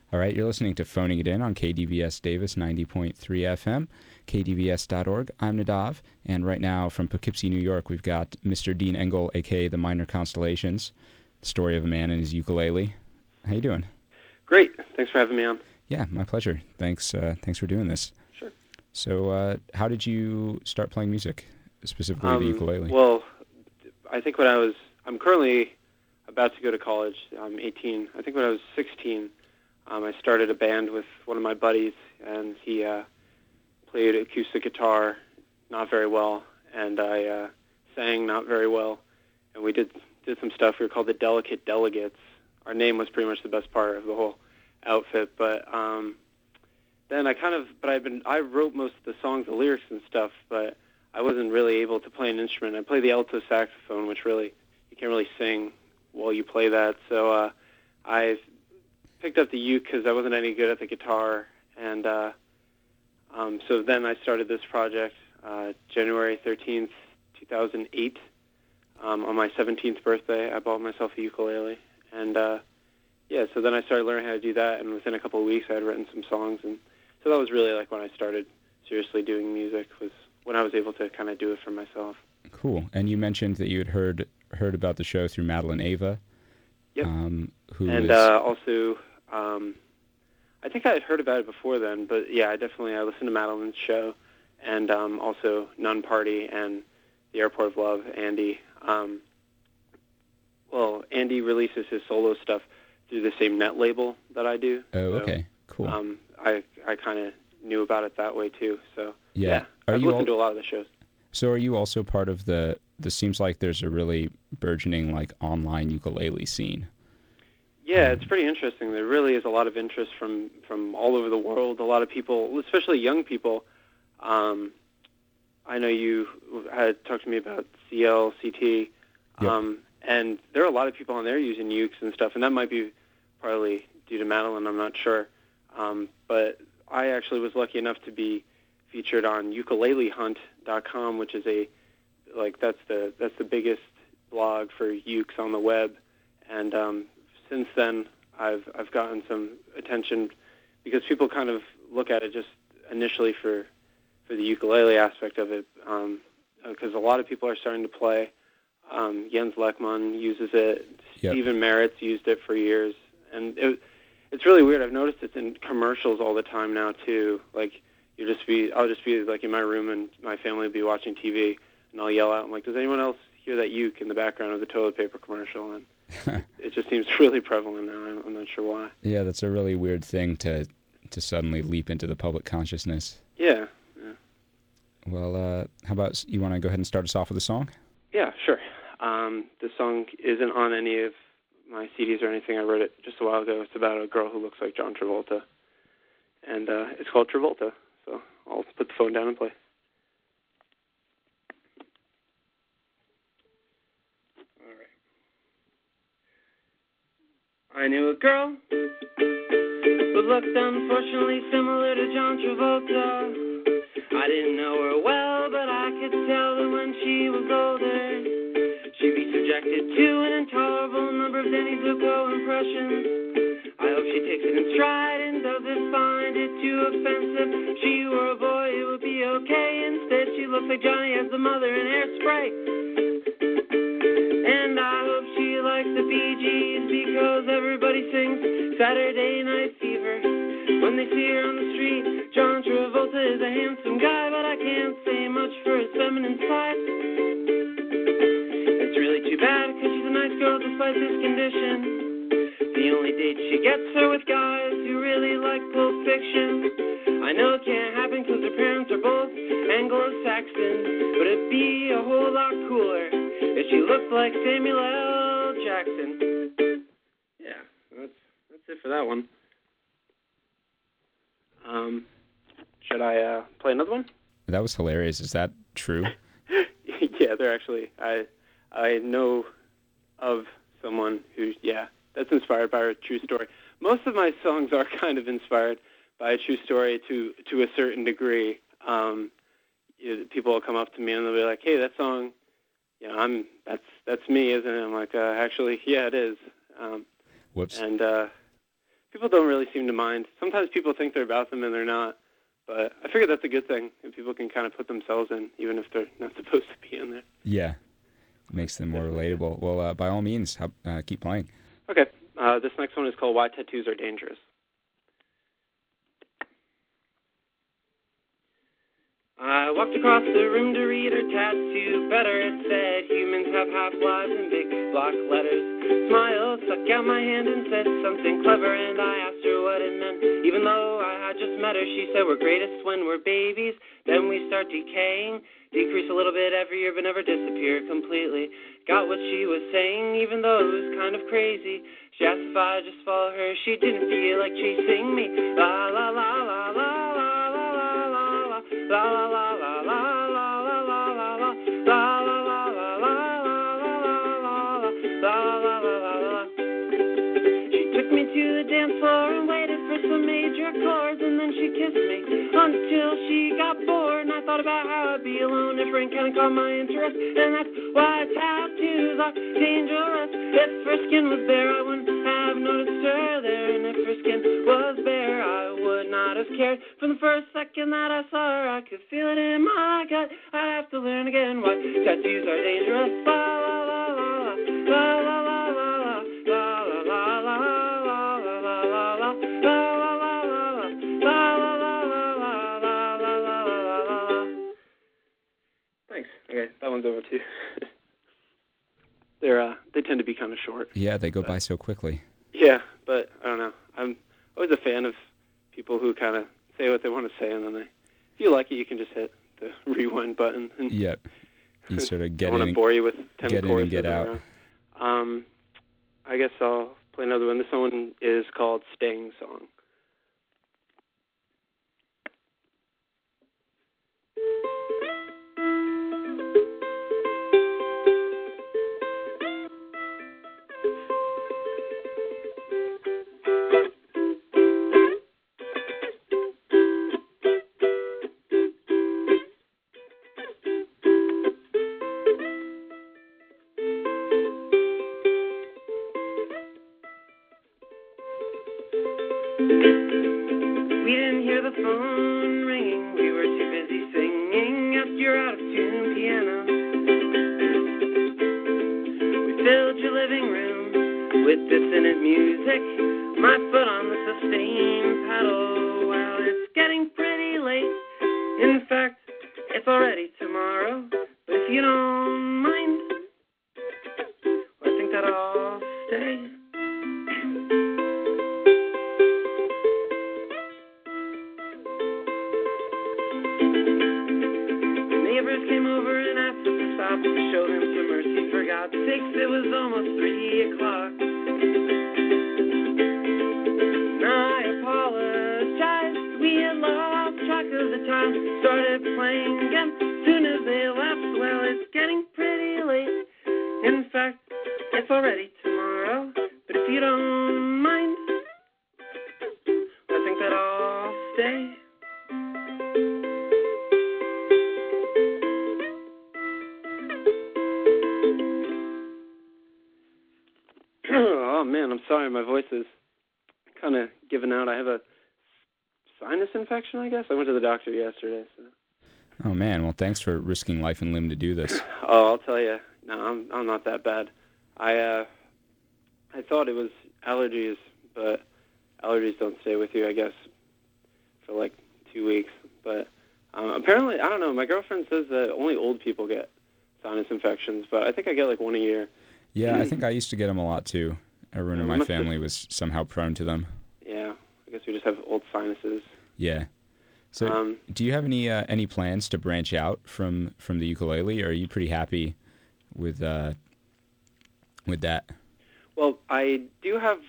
All right, you're listening to Phoning It In on KDVS Davis 90.3 FM, kdvs.org. I'm Nadav, and right now from Poughkeepsie, New York, we've got Mr. Dean Engel, a.k.a. The Minor Constellations, the story of a man and his ukulele. How you doing? Great. Thanks for having me on. Yeah, my pleasure. Thanks for doing this. Sure. So how did you start playing music, specifically the ukulele? Well, I think I'm currently about to go to college. I'm 18. I think when I was 16, I started a band with one of my buddies, and he played acoustic guitar not very well, and I sang not very well, and we did some stuff. We were called the Delicate Delegates. Our name was pretty much the best part of the whole outfit, but then I wrote most of the songs, the lyrics and stuff, but I wasn't really able to play an instrument. I play the alto saxophone, which really, you can't really sing while you play that, so I picked up the uke because I wasn't any good at the guitar, and so then I started this project January 13th, 2008. On my 17th birthday, I bought myself a ukulele, and so then I started learning how to do that, and within a couple of weeks I had written some songs, and so that was really like when I started seriously doing music, was when I was able to kind of do it for myself. Cool. And you mentioned that you had heard about the show through Madeline Ava. Yep. Also, I think I had heard about it before then, but yeah, I listened to Madeline's show, and also Nun Party and The Airport of Love, Andy. Andy releases his solo stuff through the same net label that I do. Oh, okay, cool. I kind of knew about it that way too. So yeah, I've listened to a lot of the shows. So are you also part of the seems like there's a really burgeoning like online ukulele scene? Yeah, it's pretty interesting. There really is a lot of interest from all over the world. A lot of people, especially young people. I know you had talked to me about CLCT, Yep. and there are a lot of people on there using ukes and stuff, and that might be partly due to Madeline, I'm not sure. But I actually was lucky enough to be featured on ukulelehunt.com, which is that's the biggest blog for ukes on the web, and since then I've gotten some attention because people kind of look at it just initially for the ukulele aspect of it, because a lot of people are starting to play. Jens Lekman uses it. Yep. Stephen Merritt's used it for years, and it's really weird. I've noticed it's in commercials all the time now too. Like I'll just be like in my room and my family will be watching TV, and I'll yell out, I'm like, does anyone else hear that uke in the background of the toilet paper commercial? And it just seems really prevalent now. I'm not sure why. Yeah, that's a really weird thing to suddenly leap into the public consciousness. Yeah. Well, how about you want to go ahead and start us off with a song? Yeah, sure. This song isn't on any of my CDs or anything. I wrote it just a while ago. It's about a girl who looks like John Travolta, and it's called Travolta. So I'll put the phone down and play. All right. I knew a girl who looked unfortunately similar to John Travolta. I didn't know her well, but I could tell that when she was older, she'd be subjected to an intolerable number of Danny Zuko impressions. I hope she takes it in stride and doesn't find it too offensive. If she were a boy, it would be okay. Instead, she looks like Johnny as the mother in Hairspray. And I hope she likes the Bee Gees because everybody sings Saturday Night Fever when they see her on the street. John Travolta is a handsome guy, but I can't say much for his feminine side. It's really too bad because she's a nice girl despite this condition. The only date she gets are with guys who really like Pulp Fiction. I know it can't happen because her parents are both Anglo-Saxon, but it'd be a whole lot cooler if she looked like Samuel L. Jackson. Yeah, that's it for that one. Should I play another one? That was hilarious. Is that true? Yeah, they're actually. I know of someone who, that's inspired by a true story. Most of my songs are kind of inspired by a true story to a certain degree. People will come up to me and they'll be like, "Hey, that song, that's me, isn't it?" I'm like, "Actually, yeah, it is." Whoops. And people don't really seem to mind. Sometimes people think they're about them and they're not. But I figure that's a good thing, and people can kind of put themselves in, even if they're not supposed to be in there. Yeah, makes them more relatable. Well, by all means, keep playing. Okay, this next one is called Why Tattoos Are Dangerous. I walked across the room to read her tattoo better. It said, humans have half-lives in big block letters. Smiled, stuck out my hand and said something clever, and I asked her what it meant. Even though I had just met her, she said we're greatest when we're babies. Then we start decaying, decrease a little bit every year, but never disappear completely. Got what she was saying, even though it was kind of crazy. She asked if I just follow her. She didn't feel like chasing me. La la la la la la la la la la la la la la la la la la la la took me to the dance floor and waited for some major chords, and then she kissed me until she got bored. And I thought about how I'd be alone if rain kind of caught my interest, and that's why tattoos are dangerous. If her skin was bare, I wouldn't have noticed her there, and if her skin was bare, I would not have cared. From the first second that I saw her, I could feel it in my gut. I'd have to learn again why tattoos are dangerous. La la la la la la la la la la la la la. Thanks. Okay, that one's over too. They tend to be kind of short. Yeah, they go by so quickly. Yeah, but I don't know. I'm always a fan of people who kind of say what they want to say, and then if you like it, you can just hit the rewind button. And yep. You sort of get I want to bore you with 10 get in and get out. I guess I'll play another one. This one is called Staying Song. We didn't hear the phone ringing, we were too busy singing at your out-of-tune piano. We filled your living room with dissonant music, my foot on the sustain paddle. Well, it's getting pretty late, in fact, it's already tomorrow, but if you don't mind, well, I think that I'll stay. Came over and asked us to stop to show them some mercy. For God's sakes, it was almost 3 o'clock. I apologized, we had lost track of the time. Started playing again soon as they left. Well, it's getting pretty late. In fact, it's already tomorrow. But if you don't mind, I think that I'll stay. Oh, man, I'm sorry. My voice is kind of giving out. I have a sinus infection, I guess. I went to the doctor yesterday. So. Oh, man. Well, thanks for risking life and limb to do this. Oh, I'll tell you. No, I'm not that bad. I thought it was allergies, but allergies don't stay with you, I guess, for like 2 weeks. But apparently, I don't know. My girlfriend says that only old people get sinus infections, but I think I get like one a year. Yeah, I think I used to get them a lot, too. Everyone in my family was somehow prone to them. Yeah, I guess we just have old sinuses. Yeah. So do you have any plans to branch out from the ukulele, or are you pretty happy with that? Well, I do have,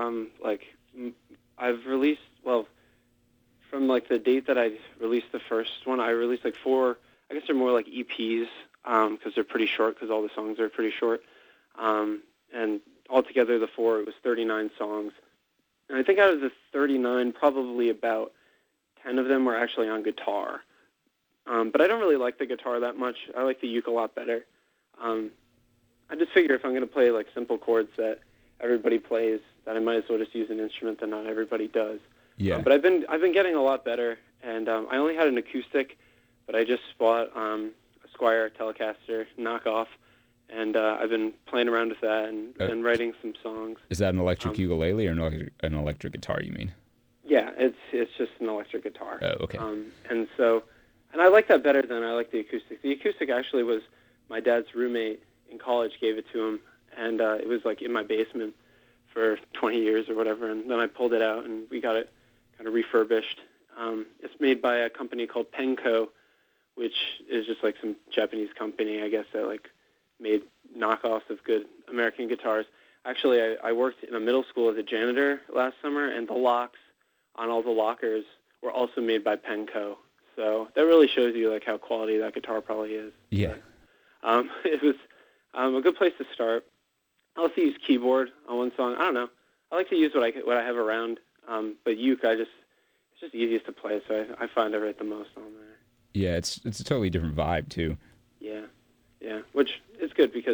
I've released, from like the date that I released the first one, I released like 4, I guess they're more like EPs, because they're pretty short, because all the songs are pretty short. And altogether, the 4, it was 39 songs. And I think out of the 39, probably about 10 of them were actually on guitar. But I don't really like the guitar that much. I like the uke a lot better. I just figure if I'm going to play like simple chords that everybody plays, that I might as well just use an instrument that not everybody does. Yeah. But I've been getting a lot better, and I only had an acoustic, but I just bought a Squier Telecaster knockoff, and I've been playing around with that and writing some songs. Is that an electric ukulele or an electric guitar, you mean? Yeah, it's just an electric guitar. Oh, okay. And I like that better than I like the acoustic. The acoustic actually was my dad's roommate in college gave it to him, and it was like in my basement for 20 years or whatever, and then I pulled it out and we got it kind of refurbished. It's made by a company called Penco, which is just like some Japanese company, I guess, that like made knockoffs of good American guitars. Actually, I worked in a middle school as a janitor last summer, and the locks on all the lockers were also made by Penco. So that really shows you like how quality that guitar probably is. Yeah. But, it was a good place to start. I also use keyboard on one song. I don't know. I like to use what I have around. But uke, it's just easiest to play, so I find I write the most on there. Yeah, it's a totally different vibe too. Yeah, which is good because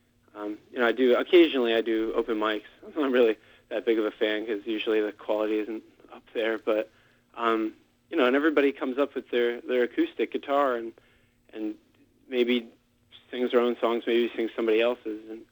I do open mics. I'm not really that big of a fan because usually the quality isn't up there, but and everybody comes up with their acoustic guitar and maybe sings their own songs, maybe sings somebody else's, and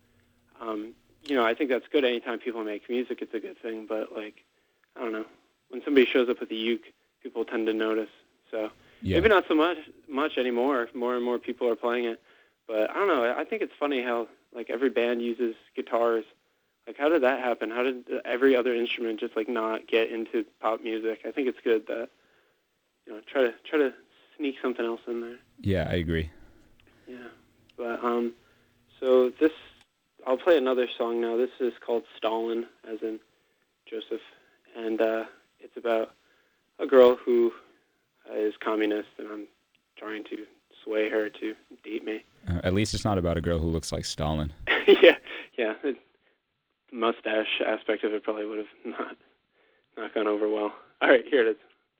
I think that's good. Anytime people make music, it's a good thing. But like, I don't know, when somebody shows up with a uke, people tend to notice. So maybe not so much anymore. More and more people are playing it. But I don't know. I think it's funny how like every band uses guitars. Like, how did that happen? How did every other instrument just like not get into pop music? I think it's good that try to sneak something else in there. Yeah, I agree. Yeah, but so this I'll play another song now. This is called Stalin, as in Joseph, and it's about a girl who is communist, and I'm trying to sway her to date me. At least it's not about a girl who looks like Stalin. yeah. The mustache aspect of it probably would have not gone over well. All right, here it is.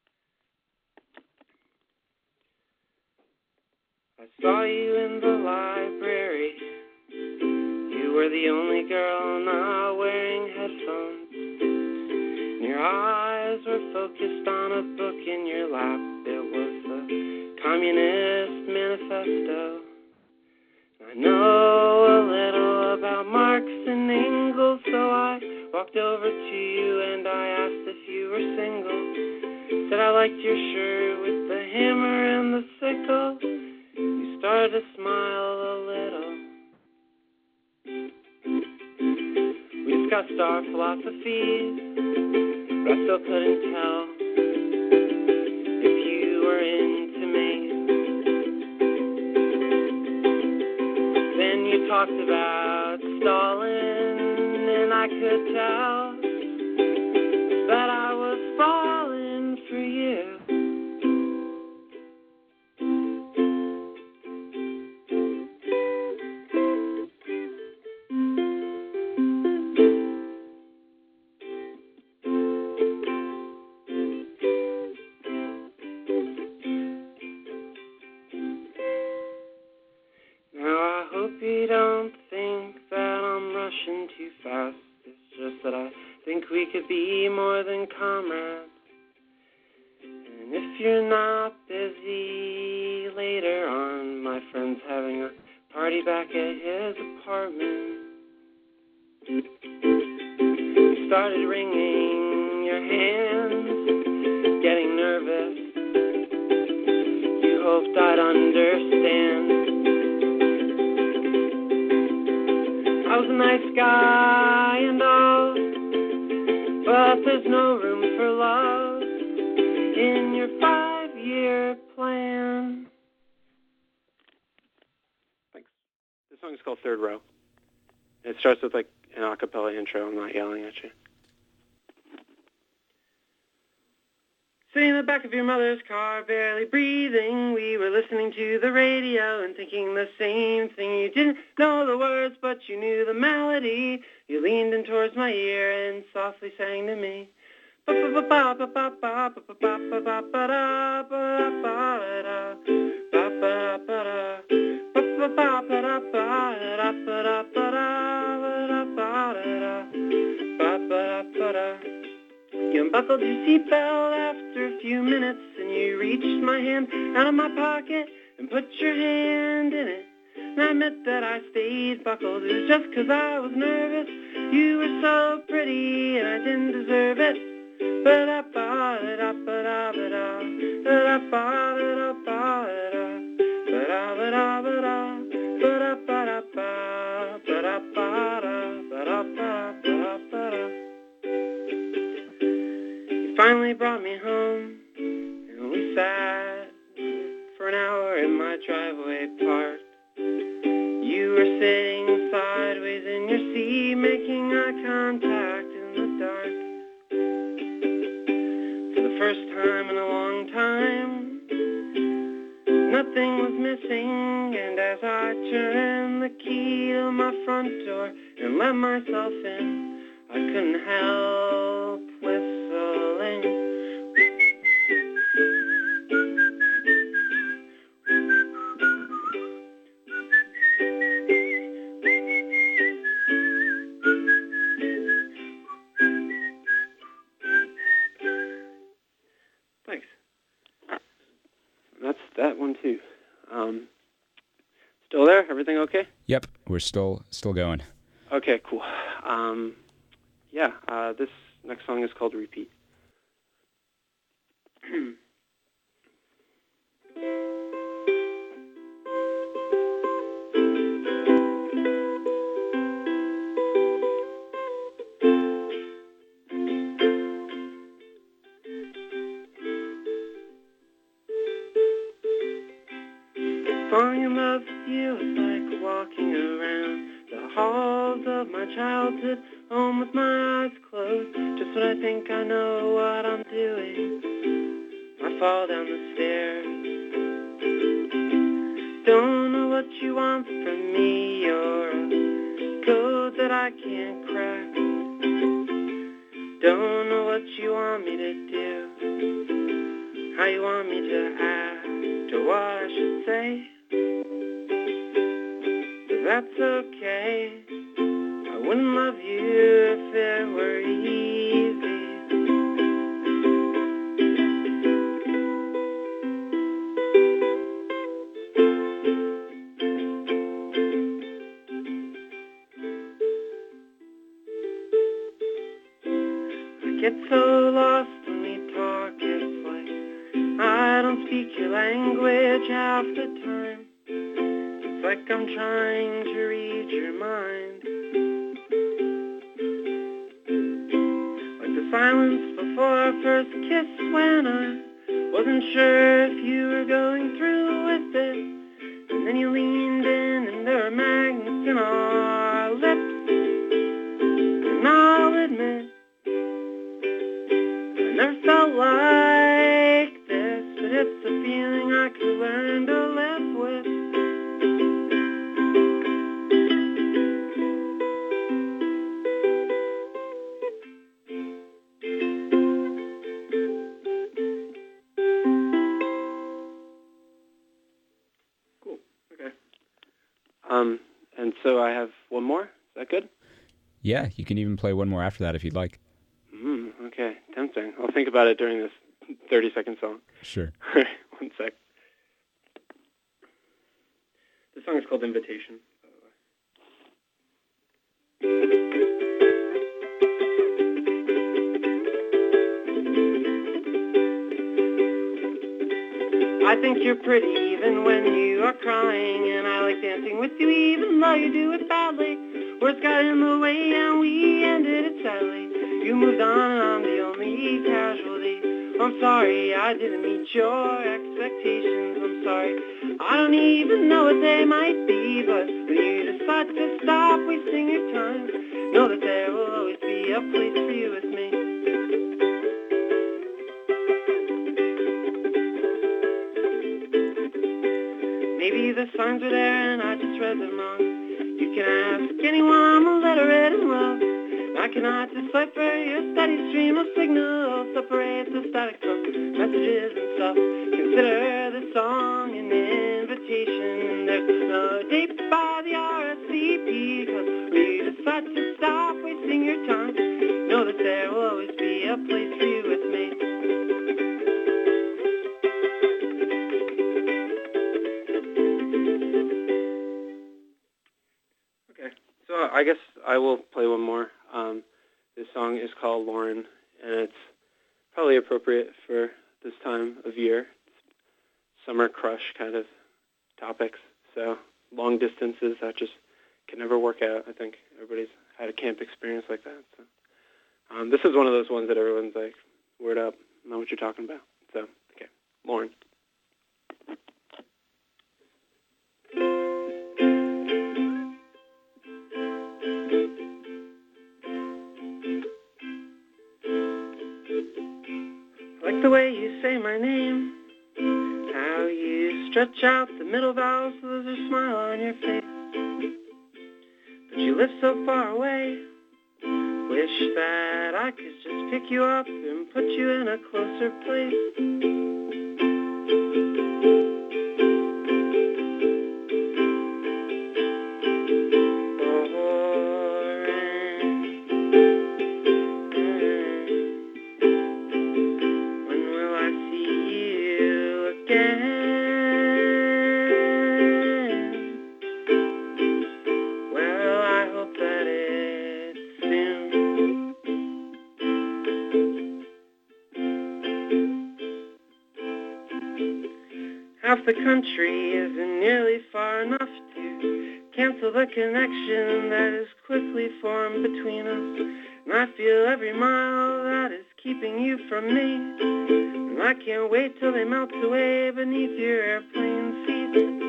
I saw you in the library. You were the only girl not wearing headphones. And your eyes were focused on a book in your lap. It was the Communist Manifesto. I know a little about Marx and Engels, so I walked over to you and I asked if you were single. Said I liked your shirt with the hammer and the sickle. You started to smile a little. We discussed our philosophies, but I still couldn't tell if you were into me. Then you talked about Stalin, and I could tell that I was falling for you. You don't think that I'm rushing too fast. It's just that I think we could be more than comrades. And if you're not busy later on, my friend's having a party back at his apartment. You started wringing your hands, getting nervous. You hoped I'd understand. I was a nice guy and all, but there's no room for love in your 5-year plan. Thanks. This song is called Third Row. It starts with like an a cappella intro. I'm not yelling at you. Sitting in the back of your mother's car, barely breathing, we were listening to the radio and thinking the same thing. You didn't know the words, but you knew the melody. You leaned in towards my ear and softly sang to me. unbuckled your seatbelt after a few minutes, and you reached my hand out of my pocket and put your hand in it. And I admit that I stayed buckled. It was just 'cause I was nervous. You were so pretty and I didn't deserve it. Ba-da-ba-da-da-ba-da-ba-da, ba-da-ba-da-da-ba-da, ba-da-ba-da-ba-da, ba-da-ba-da-ba, ba-da-ba-da, ba-da-ba-da-ba-da. You finally brought me home, and we sat for an hour in my driveway parked. You were sitting sideways in your seat, making eye contact in the dark. For the first time in a long time, nothing was missing, and as I turned the key to my front door and let myself in, I couldn't help whistling. Thanks. That's that one too. Still there? Everything okay? Yep, we're still going. Okay, cool. This next song is called Repeat. Falling in love with you is like walking around the halls of my childhood home with my eyes closed. Just when I think I know what I'm doing, I fall down the stairs. Don't know what you want from me, you're a code that I can't crack. Don't know what you want me to do, how you want me to act, or what I should say. That's okay. I wouldn't love you if it were easy. I get so lost when we talk, it's like I don't speak your language half the time. It's like I'm trying to read your mind. Like the silence before our first kiss when I wasn't sure if you were going through with it. And then you leaned in and there were magnets in our lips. And I'll admit, I never felt like this, but it's a feeling I could learn to live with. And so I have one more. Is that good? Yeah, you can even play one more after that if you'd like. Okay, tempting. I'll think about it during this 30-second song. Sure. One sec. This song is called Invitation, by the way. I think you're pretty even when you are crying, and I like dancing with you even though you do it badly. Words got in the way and we ended it sadly. You moved on and I'm the only casualty. I'm sorry I didn't meet your expectations. I'm sorry, I don't even know what they might be, but when you decide to stop wasting your time, know that there will always be a place for you with me. Maybe the signs were there and I just read them wrong. You can ask anyone, I'm illiterate in love. I cannot decipher your steady stream of signals. Separate the static from messages and stuff. Consider this song an invitation. There's no date by the RSVP, cause when you decide to stop wasting your time, know that there will always be a place for you I guess I will play one more. This song is called Lauren, and it's probably appropriate for this time of year. It's summer crush kind of topics. So long distances that just can never work out. I think everybody's had a camp experience like that. So this is one of those ones that everyone's like, word up, know what you're talking about. So, okay, Lauren. Like the way you say my name, how you stretch out the middle vowels so there's a smile on your face. But you live so far away, wish that I could just pick you up and put you in a closer place. Half the country isn't nearly far enough to cancel the connection that is quickly formed between us. And I feel every mile that is keeping you from me. And I can't wait till they melt away beneath your airplane seat.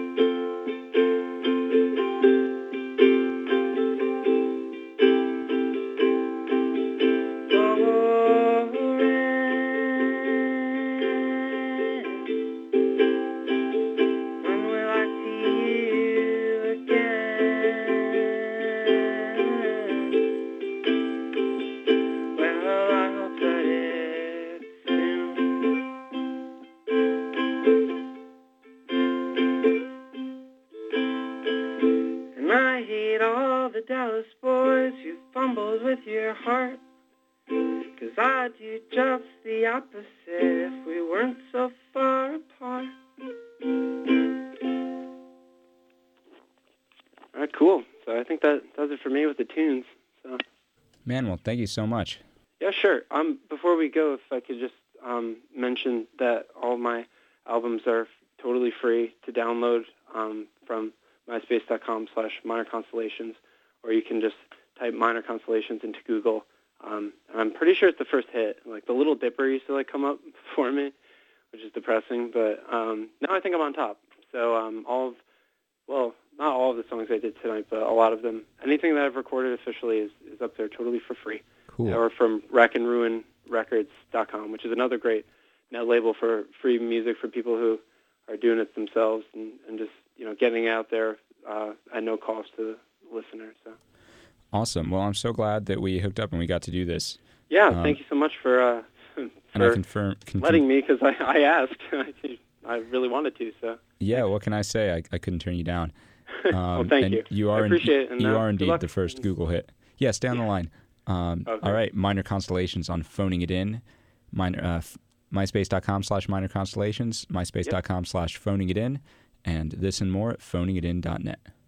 I hate all the Dallas boys who fumbled with your heart, 'cause I'd do just the opposite if we weren't so far apart. All right, cool. So I think that does it for me with the tunes. So. Man, well, thank you so much. Yeah, sure. Before we go, if I could just mention that all my albums are totally free to download from myspace.com/Minor Constellations, or you can just type Minor Constellations into Google. And I'm pretty sure it's the first hit. Like the Little Dipper used to come up for me, which is depressing. But now I think I'm on top. So not all of the songs I did tonight, but a lot of them. Anything that I've recorded officially is up there totally for free. Cool. Or from rackandruinrecords.com, which is another great net label for free music for people who are doing it themselves and just getting out there at no cost to the listener. So awesome. Well, I'm so glad that we hooked up and we got to do this. Yeah, thank you so much for and I confirm letting me, because I asked. I really wanted to. So yeah, what can I say? I couldn't turn you down. Well, thank you. I appreciate it. And, you are indeed the first Google hit. Yeah, stay on the line. Okay. All right, Minor Constellations on Phoning It In. MySpace.com/Minor Constellations, MySpace.com/Phoning It In, and this and more at phoningitin.net.